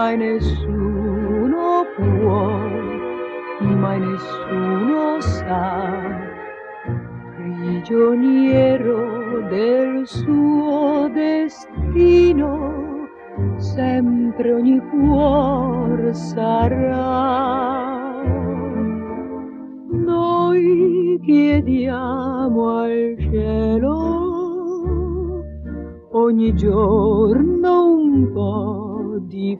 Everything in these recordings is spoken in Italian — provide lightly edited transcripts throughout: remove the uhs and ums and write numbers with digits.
mai nessuno può, mai nessuno sa, prigioniero del suo destino, sempre ogni cuor sarà. Noi chiediamo al cielo ogni giorno un po' di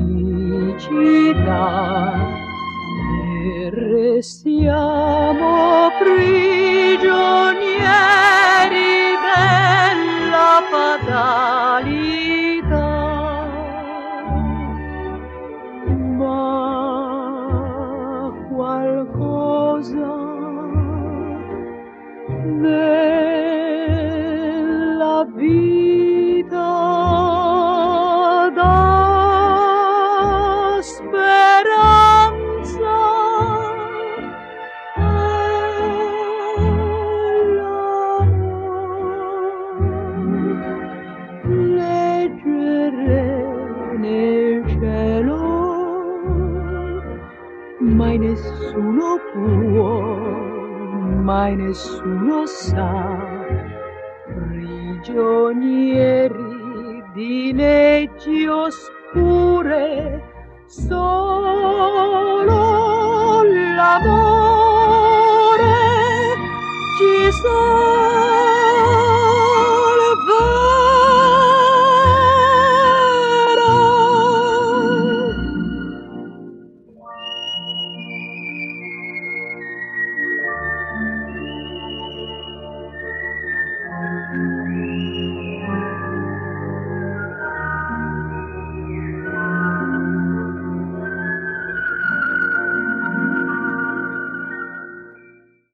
felicità e restiamo prigionieri della fatalità. Ma qualcosa nella vita dà speranza all'amor. Leggere nel cielo mai nessuno può, mai nessuno sa, prigionieri di leggi oscure, solo l'amore